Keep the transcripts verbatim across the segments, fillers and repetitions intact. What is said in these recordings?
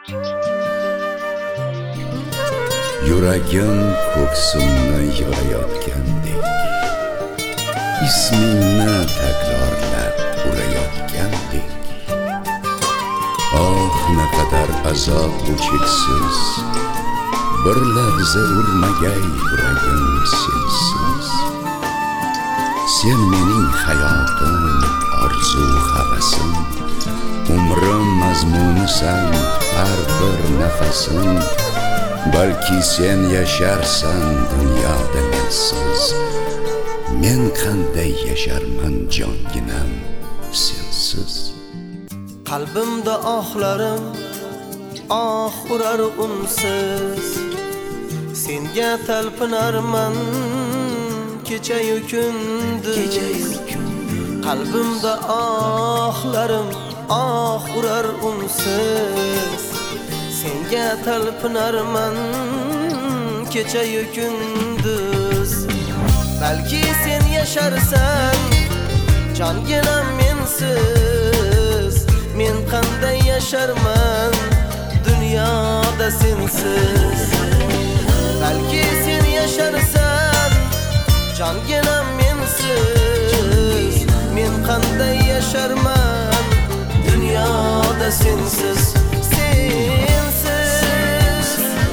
Yuragim ko'ksimni yig'layotgandek, ismingni takrorlab urayotgandek. Oh, naqadar azob bu cheksiz, bir lahza urmagay yuragim sensiz. Sen mening hayotim, orzu havasim, umrim mazmunisan har bir nafasim. Balki sen yasharsan dunyoda mensiz, men qanday yasharman jonginam sensiz. Qalbimda ohlarim oh urar unsiz, senga talpinarman kecha-yu kunduz. Qalbimda ohlarim oh urar unsiz, senga talpinarman kecha-yu kunduz. Balki sen yasharsan jonginam mensiz, men qanday yasharman dunyoda sensiz. Balki sen yasharsan jonginam mensiz, men qanday yasharman dunyoda sensiz. Sensiz,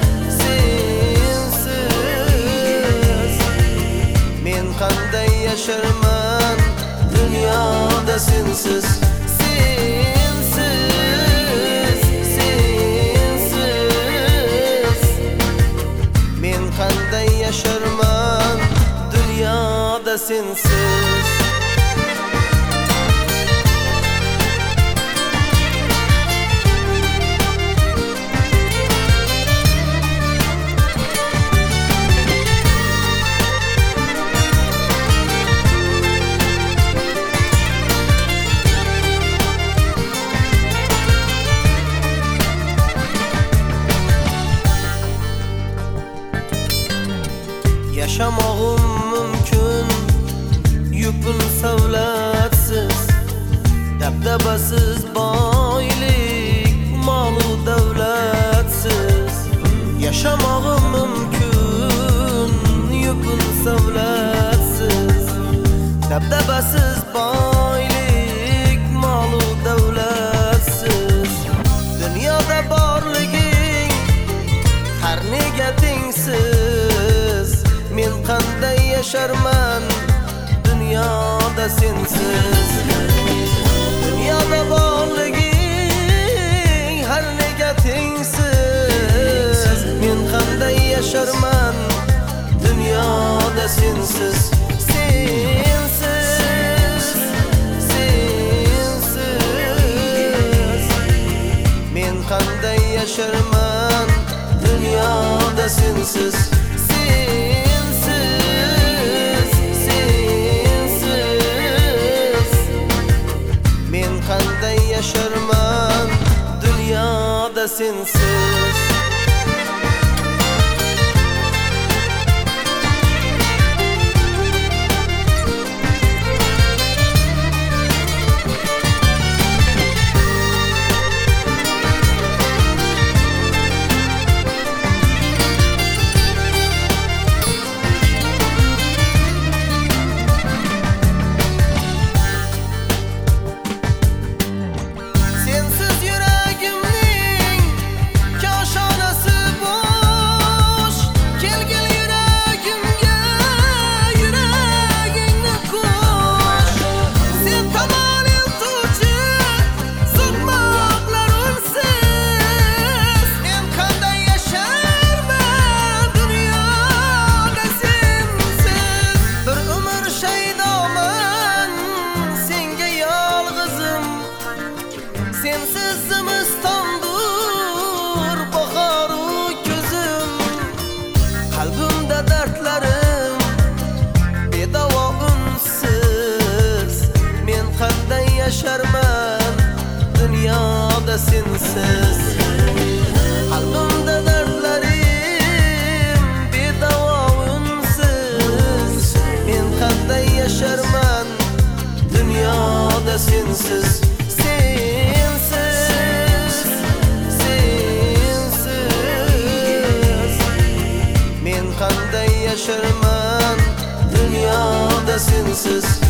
sensiz, men qanday yasharman dunyoda sensiz. Sensiz, sensiz, men qanday yasharman dunyoda sensiz. Yaşamağım mümkün yupun savlatsiz, dabdabasiz boylik molu davlatsiz. Yaşamağım mümkün yupun savlatsiz, dabdabasiz boylik molu davlatsiz. Dunyoda borliging har nega tengsiz, men qanday yasharman dunyoda sensiz. Dunyoda borliging har nega tengsiz, men qanday yasharman dunyoda sensiz. Sensiz, sensiz, men qanday yasharman dunyoda sensiz. Yaşarman dünyada sensiz. Sensiz zimistondur bahoru ko'zim, qalbimda dardlarim bedavo unsiz, men qanday yasharman dunyoda sensiz. Qalbimda dardlarim bedavo unsiz, men qanday yasharman dunyoda sensiz. Sensiz, sensiz, sensiz